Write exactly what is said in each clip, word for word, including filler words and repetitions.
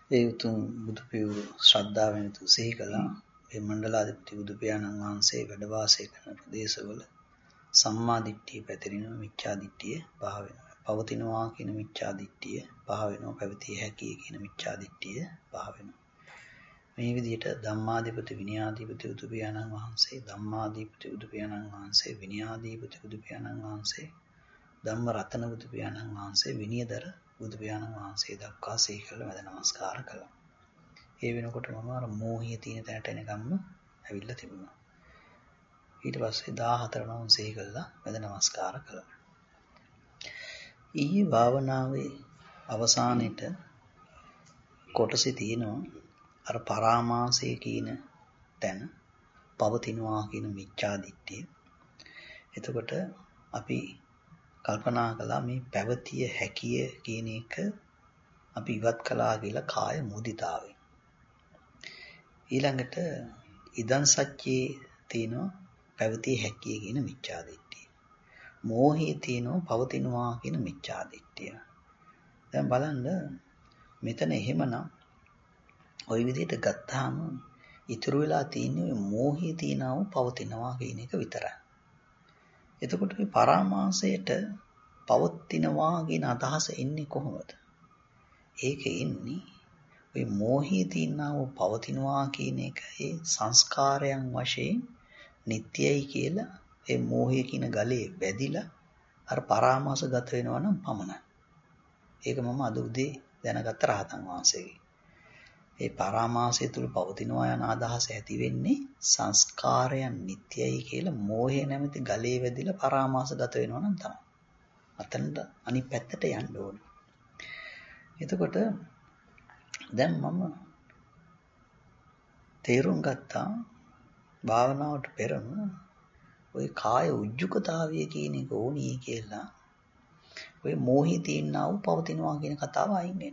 ඒ උතුම් බුදු පියවරු ශ්‍රද්ධාවෙන් තු සිහි කළා. මේ මණ්ඩලාධිපති බුදු පියාණන් වහන්සේ වැඩ වාසය කරන ප්‍රදේශවල සම්මා දිට්ඨිය පැතිරෙන මිච්ඡා දිට්ඨිය පහ වෙනවා. පවතිනවා කියන මිච්ඡා දිට්ඨිය පහ වෙනවා. පැවතිය හැකියි කියන මිච්ඡා දිට්ඨිය පහ වෙනවා. මේ විදිහට ධම්මාධිපති විනයාධිපති බුදු පියාණන් වහන්සේ, ධම්මාධිපති බුදු පියාණන් වහන්සේ, විනයාධිපති බුදු පියාණන් වහන්සේ, ධම්ම රතන බුදු පියාණන් වහන්සේ, විනයදර බුදු පියාණන් වහන්සේ දක්වා සිහි කළ වැඳ නමස්කාර කළා. ඒ වෙනකොට මම අර මෝහිය තියෙන තැනට එනකම්ම ඇවිල්ලා තිබුණා. ඊට පස්සේ දාහතර නම් සිහි කළා වැඳ නමස්කාර කළා. ඊයේ භාවනාවේ අවසානයේට කොටසේ තියෙනවා අර පරාමාසය කියන තැන පවතිනවා කියන මිච්ඡා දිට්ඨිය. එතකොට අපි කල්පනා කළා මේ පැවතිය හැකිය කියන එක අපි ඉවත් කළා කියලා කාය මුදිතාවෙන්. ඊළඟට ඉදන් සච්චේ තියෙනවා පැවතිය හැකිය කියන මිච්ඡා දිට්ඨිය. මෝහයේ තියෙනවා පවතිනවා කියන මිච්ඡා දිට්ඨිය. දැන් බලන්න මෙතන එහෙමනම් ওই විදිහට ගත්තාම ඉතුරු වෙලා තියෙන්නේ මෝහයේ තියෙනව පවතිනවා කියන එක විතරයි. එතකොට මේ පරාමාසයට පවතිනවා කියන අදහස එන්නේ කොහොමද? ඒක එන්නේ ওই මෝහයේ තියෙනව පවතිනවා කියන එක ඒ සංස්කාරයන් වශයෙන් නිට්ටයයි කියලා ඒ මෝහය කියන ගලේ වැදිලා අර පරාමාස ගත වෙනවා නම් පමණයි. ඒක මම අද උදේ දැනගත්ත රහතන් වහන්සේගේ. ඒ පරාමාසය තුල පවතිනවා යන අදහස ඇති වෙන්නේ සංස්කාරයන් නිට්ටයයි කියලා මෝහය නැමැති ගලේ වැදිලා පරාමාස ගත වෙනවා නම් තමයි. අතනට අනිත් පැත්තට යන්න ඕනේ. එතකොට දැන් මම තේරුම් ගත්තා භාවනාවට පෙරම ওই කාය උජ්ජුකතාවය කියන එක ඕනී කියලා ඔය මෝහය තියෙනා වූ පවතිනවා කියන කතාව අයින් වෙන්න.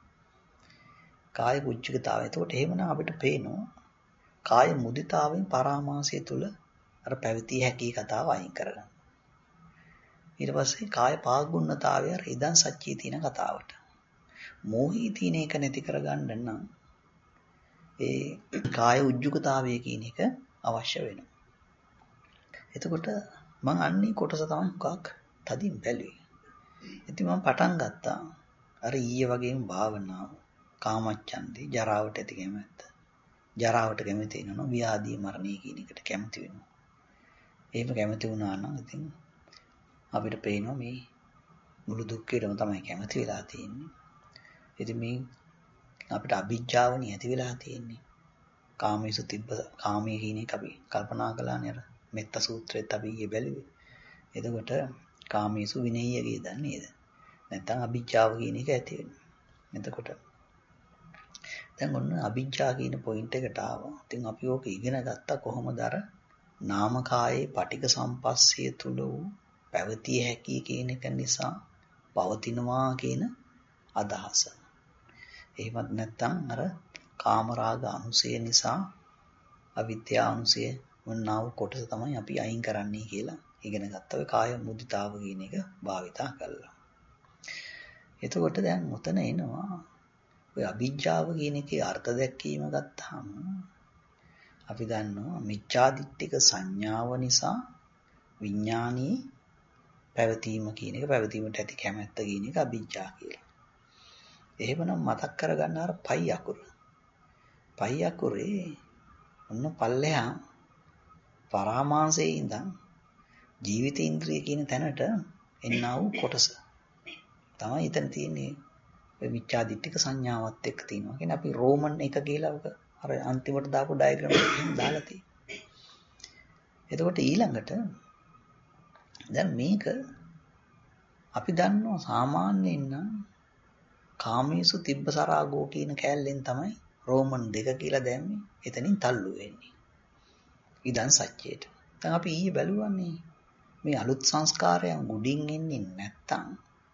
කාය උජ්ජුකතාවය. එතකොට එහෙමනම් අපිට පේනවා කාය මුදිතාවෙන් පරාමාසය තුල අර පැවතිය හැකි කතාව අයින් කරගන්න. ඊට පස්සේ කාය පාගුණතාවය අර ඉදන් සච්චී තියෙන කතාවට. මෝහී තියෙන එක නැති කරගන්න නම් ඒ කාය උජ්ජුකතාවය කියන එක අවශ්‍ය වෙනවා. එතකොට මම අන්නේ කොටස තමයි මොකක් තදින් බැලුවේ. ඉතින් මම පටන් ගත්තා අර ඊයේ වගේම භාවනාව කාමච්ඡන්දේ ජරාවට ඇති කැමැත්ත. ජරාවට කැමති වෙනවා ව්‍යාධි මරණය කියන එකට කැමති වෙනවා. එහෙම කැමති වුණා නම් ඉතින් අපිට පේනවා මේ මුළු දුක්ඛේටම තමයි කැමති වෙලා තියෙන්නේ. ඉතින් මේ අපිට අභිජ්ජාවනි ඇති වෙලා තියෙන්නේ. කාමීසු තිබ්බ කාමයේ කියන එක අපි කල්පනා කළානේ අර මෙත්ත සූත්‍රෙත් අපි ඊයේ බැලුවේ. එතකොට කාමීසු විනය්‍යගේ දන්නේ නේද? නැත්නම් අභිජ්ජාව කියන එක ඇති වෙනවා. එතකොට දැන් ඔන්න අභිජ්ජා කියන පොයින්ට් එකට ආවා. ඉතින් අපි ඕක ඉගෙන ගත්තා කොහොමද අර නාමකායේ පටික සම්පස්සිය තුල වූ පැවතිය හැකි කියන එක නිසා පවතිනවා කියන අදහස. එහෙමත් නැත්නම් අර කාමරාග අනුසය නිසා අවිද්‍යා අනුසය වන්නා වූ කොටස තමයි අපි අයින් කරන්නේ කියලා ඉගෙන ගත්තා. ඔය කාය මුදිතාව කියන එක භාවිතා කළා. එතකොට දැන් උතන එනවා ඔය අභිජ්ජාව කියන එකේ අර්ථ දැක්වීම ගත්තාම අපි දන්නවා මිච්ඡාදිට්ඨික සංඥාව නිසා විඥානී පැවතීම කියන එක පැවතීමට ඇති කැමැත්ත කියන එක අභිජ්ජා කියලා. එහෙමනම් මතක් කරගන්න අර පයි අකුර. පයි අකුරේ ඔන්න පල්ලෙහා පරාමාසයේ ඉඳන් ජීවිත ඉන්ද්‍රිය කියන තැනට එන්නා වූ කොටස තමයි එතන තියෙන්නේ. ඔය මිච්ඡාදිට්ඨික සංඥාවත් එක්ක තියෙනවා. කියන්නේ අපි රෝමන් එක කියලා ඔක අර අන්තිමට දාපු ඩයග්‍රෑම් එකෙන් දාලා තියෙනවා. එතකොට ඊළඟට දැන් මේක අපි දන්නවා සාමාන්‍යයෙන් නම් කාමීසු තිබ්බසරාගෝ කියන කෑල්ලෙන් තමයි රෝමන් දෙක කියලා දැම්මේ. එතනින් තල්ලු වෙන්නේ. ඉදන් සච්චේට. දැන් අපි ඊයේ බැලුවානේ මේ අලුත් සංස්කාරයන් උඩින් එන්නේ නැත්තම්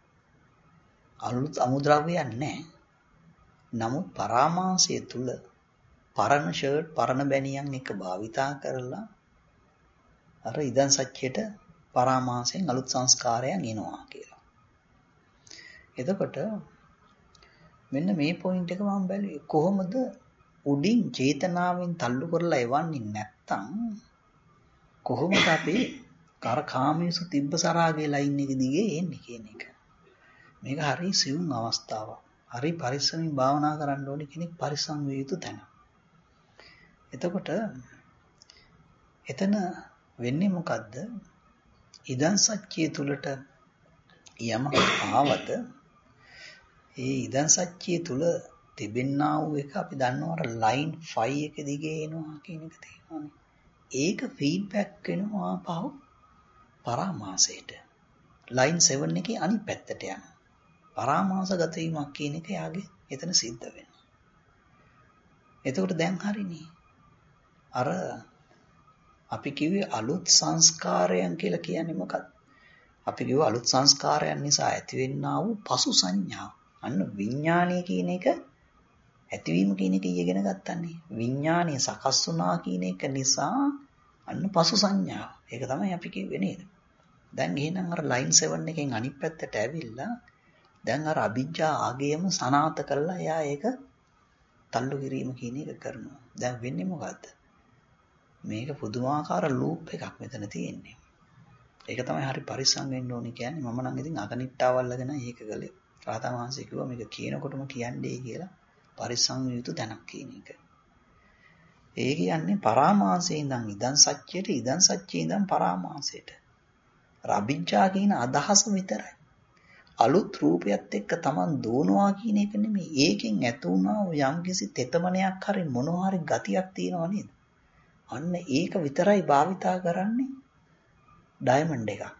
අලුත් අමුද්‍රව්‍යයක් නැහැ. නමුත් පරාමාසය තුල පරණ ෂර්ට් පරණ බැනියන් එක භාවිතා කරලා අර ඉදන් සච්චේට පරාමාසයෙන් අලුත් සංස්කාරයන් එනවා කියලා. එතකොට මෙන්න මේ පොයින්ට් එක මම බැලුවේ කොහොමද උඩින් චේතනාවෙන් තල්ලු කරලා එවන්නේ නැත්තම් කොහොමද අපි කර කාමීසු තිබ්බ සරාගේ ලයින් එක දිගේ එන්නේ කියන එක. මේක හරි සියුම් අවස්ථාවක්. හරි පරිස්සමින් භාවනා කරන්න ඕනේ කෙනෙක් පරිස්සම් විය යුතු තැන. එතකොට එතන වෙන්නේ මොකද්ද? ඉදන් සත්‍යය තුලට යමක් ආවද ඒ ඉදන් සත්‍යය තුල තිබෙන්නා වූ එක අපි දන්නවා ලයින් ෆයිව් එක දිගේ එනවා කියන එක තියෙනවානේ. ඒක ෆීඩ්බැක් වෙනවා පහු පරාමාසයට. ලයින් සෙවන් එකේ අනිත් පැත්තට යනවා. පරාමාසගත වීමක් කියන එක යාගේ එතන සිද්ධ වෙනවා. එතකොට දැන් හරිනේ. අර අපි කිව්වේ අලුත් සංස්කාරයන් කියලා කියන්නේ මොකක්ද? අපි කිව්ව අලුත් සංස්කාරයන් නිසා ඇතිවෙන්නා වූ පසු සංඥා. අන්න විඥානය කියන එක ඇතිවීම කියන එක ඉගෙන ගන්නනේ. විඥානය සකස් වුණා කියන එක නිසා අන්න පසු සංඥා. ඒක තමයි අපි කිව්වේ නේද? දැන් එහෙනම් අර ලයින් සෙවන් එකෙන් අනිත් පැත්තට ඇවිල්ලා දැන් අර අවිජ්ජා ආගයම සනාත කරලා එයා ඒක තල්ලු කිරීම කියන එක කරනවා. දැන් වෙන්නේ මොකද්ද? මේක පුදුමාකාර ලූප් එකක් මෙතන තියෙන්නේ. ඒක තමයි හරි පරිස්සම් වෙන්න ඕනේ කියන්නේ. මම නම් ඉතින් අගනිට්ටාවල්ලාගෙන ඒක කළේ. රාතන් වහන්සේ කිව්වා මේක කියනකොටම කියන්නේ කියලා පරිස්සම් යුතු තැනක් කියන එක. ඒ කියන්නේ පරාමාසයෙන් ඉඳන් ඉදන් සත්‍යයට ඉදන් සත්‍යයෙන් ඉඳන් පරාමාසයට. අවිජ්ජා කියන අදහස විතරයි. අලුත් රූපයත් එක්ක Taman දෝනවා කියන එක නෙමෙයි. ඒකෙන් ඇති වුණා යම්කිසි තෙතමනයක් හරි මොනවා හරි ගතියක් තියෙනව නේද? අන්න ඒක විතරයි භාවිතා කරන්නේ ඩයමන්ඩ් එකක්.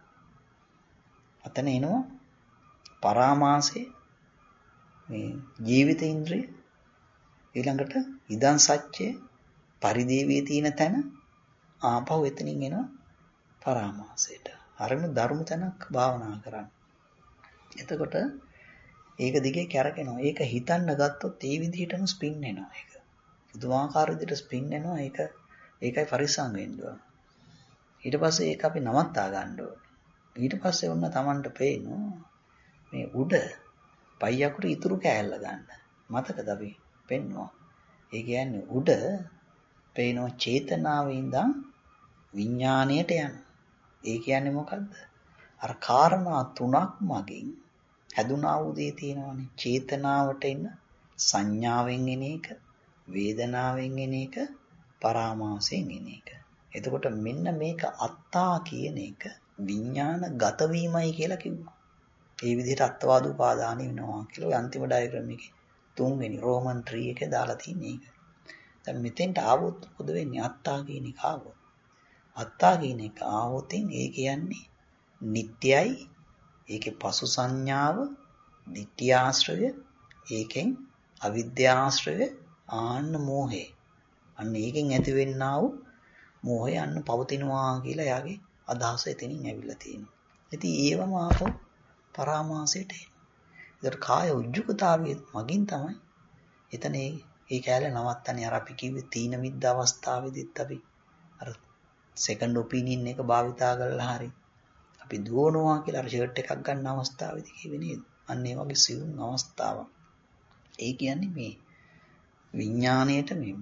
අතන එනවා පරාමාසය මේ ජීවිත ඉන්ද්‍රිය ඊළඟට ඉදන් සත්‍ය පරිදේවයේ තියෙන තැන ආපහු එතනින් එනවා පරාමාසයට. අරම ධර්ම තැනක් භාවනා කරන්න. එතකොට ඒක දිගේ කැරකෙනවා. ඒක හිතන්න ගත්තොත් ඒ විදිහටම ස්පින් වෙනවා ඒක. පුදුමාකාර විදිහට ස්පින් වෙනවා ඒක. ඒකයි පරිස්සම් වෙන්න ඕන. ඊට පස්සේ ඒක අපි නවත්තා ගන්න ඕනේ. ඊට පස්සේ ඔන්න Tamanට පේනවා මේ උඩ පයියකට ඉතුරු කෑල්ල ගන්න. මතකද අපි පෙන්නවා. ඒ කියන්නේ උඩ පේනවා චේතනාවේ ඉඳන් විඥාණයට යන. ඒ කියන්නේ මොකද්ද? අර කාරණා තුනක් මගින් හැදුනා වූ දේ තියෙනවානේ. චේතනාවට එන සංඥාවෙන් එන එක, වේදනාවෙන් එන එක, පරාමාසයෙන් එන එක. එතකොට මෙන්න මේක අත්තා කියන එක විඥාන ගත වීමයි කියලා කිව්වා. ඒ විදිහට අත්වාද උපාදානෙ වෙනවා කියලා අන්තිම ඩයග්‍රෑම් එකේ තුන්වෙනි රෝමන් ත්‍රී එකේ දාලා තියෙන එක. දැන් මෙතෙන්ට ආවොත් මොකද වෙන්නේ? අත්තා කියන එක ආවොත්. අත්තා කියන එක ආවොතින් ඒ කියන්නේ නිට්ටයයි. ඒකේ පසු සංඥාව ditthi ආශ්‍රය, ඒකෙන් අවිද්‍යාශ්‍රය, ආන්න මෝහය. අන්න ඒකෙන් ඇති වෙන්නා වූ මෝහය අන්න පවතිනවා කියලා යාගේ අදහස එතනින් ඇවිල්ලා තියෙනවා. ඉතින් ඒවම ආපහු පරාමාසයට එනවා. ඒතර කාය උජ්ජුකතාවයේ මගින් තමයි එතන ඒ ඒ කැලේ නවත්තන්නේ. අර අපි කිව්වේ තීන මිද්ද අවස්ථාවේදීත් අපි අර සෙකන්ඩ් ඔපිනියන් එක භාවිතා කරලා හරි අපි දුවනවා කියලා අර ෂර්ට් එකක් ගන්න අවස්ථාවේදී කිව්වේ නේද? අන්න ඒ වගේ සිවුම් අවස්ථාවක්. ඒ කියන්නේ මේ විඥාණයට මේ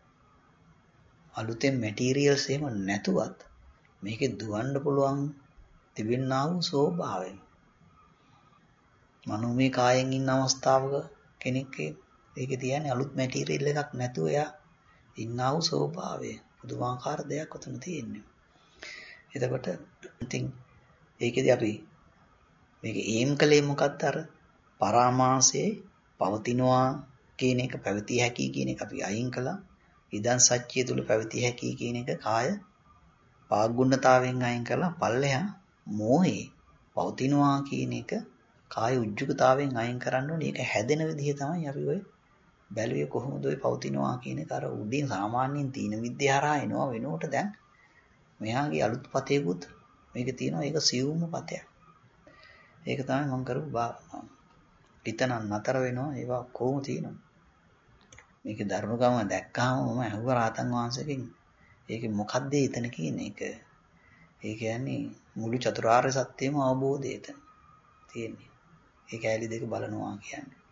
අලුතෙන් මැටීරියල්ස් එහෙම නැතුවත් මේකේ දුවන්න පුළුවන් තිබෙනා වූ ස්වභාවය. මනෝමය කායෙන් ඉන්න අවස්ථාවක කෙනෙක් ඒකේ තියෙන අලුත් මැටීරියල් එකක් නැතුව එයා ඉන්නා වූ ස්වභාවය. පුදුමාකාර දෙයක් උතන තියෙන්නේ. එතකොට ඉතින් ඒකෙදි අපි මේක ඒම් කළේ මොකක්ද? අර පරාමාසයේ පවතිනවා කියන එක පැවතිය හැකි කියන එක අපි අයින් කළා. ඉදන් සත්‍ය තුල පැවතිය හැකි කියන එක කාය පාගුණතාවෙන් අයින් කරලා පල්ලෙහා මෝහේ පවතිනවා කියන එක කාය උජ්ජුකතාවෙන් අයින් කරන්න ඕනේ. ඒක හැදෙන විදිහ තමයි අපි ඔය බැලුවේ කොහොමද ඔය පවතිනවා කියන එක. අර උඩින් සාමාන්‍යයෙන් තීන විද්‍යාහරහා එනවා වෙනකොට දැන් මෙහාගේ අලුත් පතේකුත් මේක තියෙනවා. ඒක සියුම්ම පතයක්. ඒක තමයි මම කරපු භාවනාව. හිතනම් නතර වෙනවා. ඒවා කොහොම තියෙනවා. මේකේ ධර්මගම දැක්කාම මම අහුවා රාතන් වහන්සේගෙන් ඒකේ මොකද්ද එතන කියන එක. ඒ කියන්නේ මුළු චතුරාර්ය සත්‍යයම අවබෝධය එතන තියෙන්නේ. ඒ කැලේ දෙක බලනවා කියන්නේ.